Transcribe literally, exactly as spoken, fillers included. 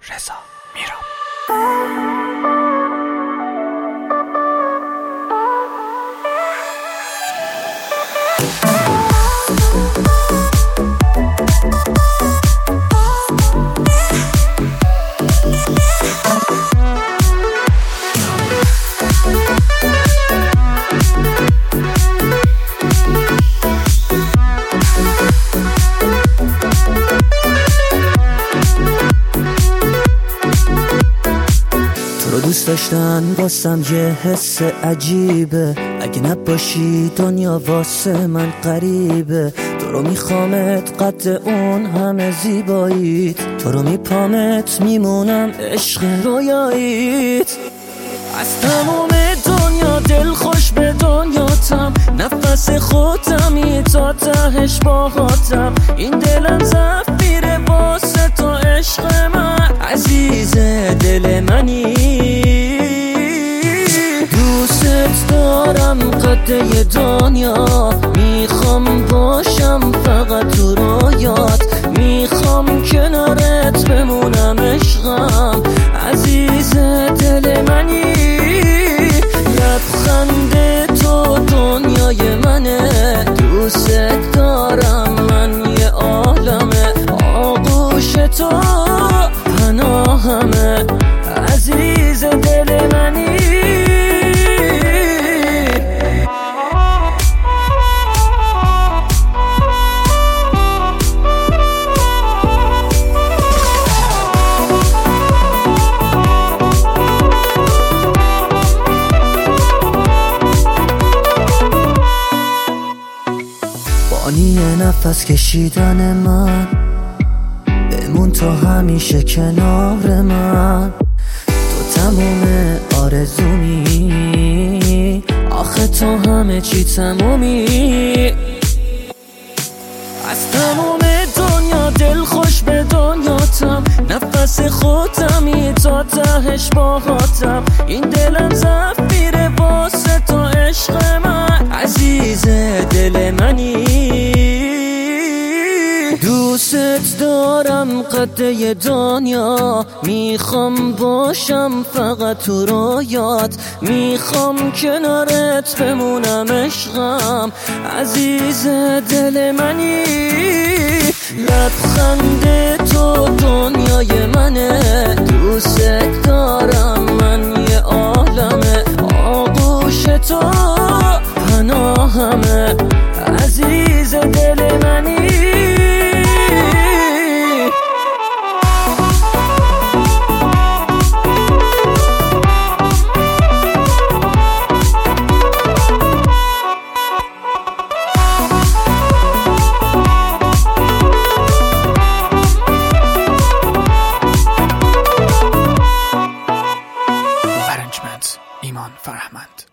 رضا میرم. دوست داشتن واسم یه حس عجیبه، اگه نباشی دنیا واسه من غریبه. تو رو میخوامت قد اون همه زیباییت، تو رو میپامت میمونم عشق رویاییت. از تمام دنیا دل خوش به دنیاتم، نفس خودمی تا تهش باهاتم. این دلم زفیره واسه تو عشق من، عزیز دل منی. دوست دارم قده دنیا، میخوام باشم فقط تو رویات. میخوام کنارت بمونم عشقم، عزیز دل منی. لبخند تو دنیای منه، دوست دارم من یه عالمه. آغوش تو پناهمه، عزیز دل منی. بانی نفس کشیدن من، بمون تو همیشه کنار من. تو تموم آرزومی، آخه تو همه چی تمومی. از تموم دنیا دل خوش به دنیاتم، نفس خودمی تا تهش باهاتم. این دلم زفیره واسه تو عشق من، عزیز دل منی. دوست دارم قده دنیا، میخوام باشم فقط تو رویات. میخوام کنارت بمونم عشقم، عزیز دل منی. لبخند تو دنیای منه، دوست دارم من یه عالمه. آغوش تو پناهمه، عزیز دل منی. ایمان فرهمند.